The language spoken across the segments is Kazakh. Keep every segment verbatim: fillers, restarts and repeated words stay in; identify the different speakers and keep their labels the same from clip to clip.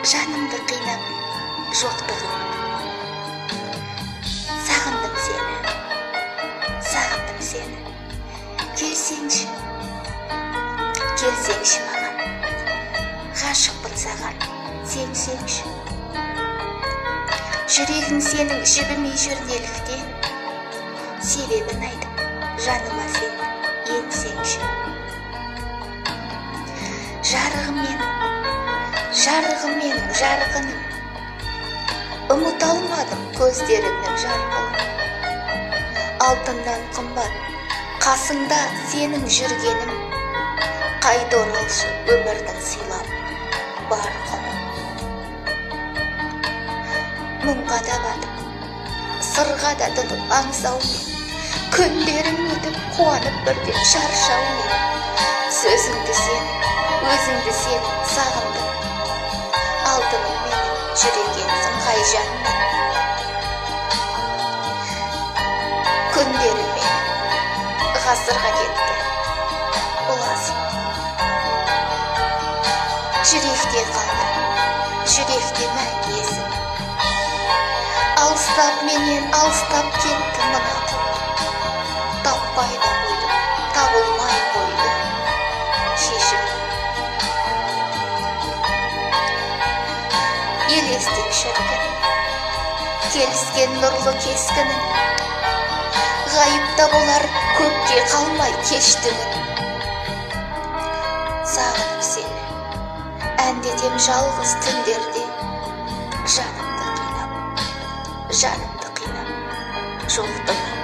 Speaker 1: жанымды қинап жоқтығым. Сағындым сені, сағындым сені. Келсеңші, келсеңші маған. Ғашықпын саған, сенсеңші. Жүрегің сенің жібімей жүр неліктен. Себебін айтып, жаныма сен енсеңші. Жарығым менің, жарығым менің, жарқыным. Ұмыта алмадым көздеріңнің жарқылын. Алтыннан қымбат, қасыңда сенің жүргенім. Қайда оралшы өмірдің сыйлап бар құным. Мұңға да батып, сырға да тұтып аңсаумен, күндерім өтіп қуанып бірден шаршаумен. Сөзіңді сен, өзіңді сен сағындым. Алтыным менің жүрегенсің қай жанмен. Күндерім мен ғасырға кетті ұласым. Жүректе қалды, жүректе мәңгі есім. Алыстап менен алыстап кетті мына құт. Таппай да қойдым, табылмай қойды шешім. Елестен шіркін, келіскен нұрлы кескінің. Ғайыпта болар көпке қалмай кештігін. Сағынып сені, әндетем жалғыз түндерде. Жанымды қинап, жанымды қинап жоқтығын.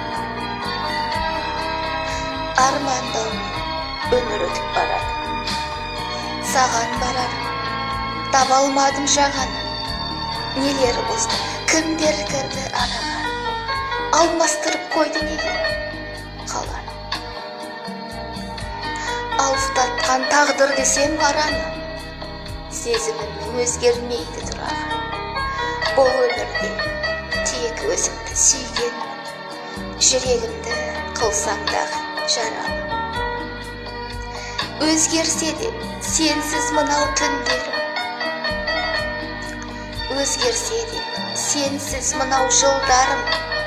Speaker 1: Армандаумен өмір өтіп барады. Саған барар, таба алмадым жағаны. Нелер бұзды, кімдер кірді арама. Алмастырып қойды неге қаланы. Алыстатқан тағдыр десем араны. Сезімімнің өзгермейді тұрағы. Бұл өмірде тек өзімді сүйген. Жүрегімді қылсаңдағы жаралы. Өзгерсе де сенсіз мынау түндерім. Өзгерсе де сенсіз мынау жылдарым.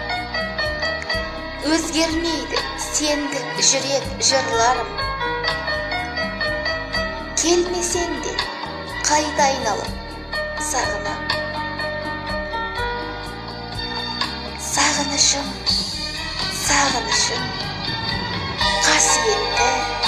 Speaker 1: Өзгермейді сендік жүрек жырларым. Келмесең де қайта айналып сағынам. Сағынышым, сағынышым, қасиетті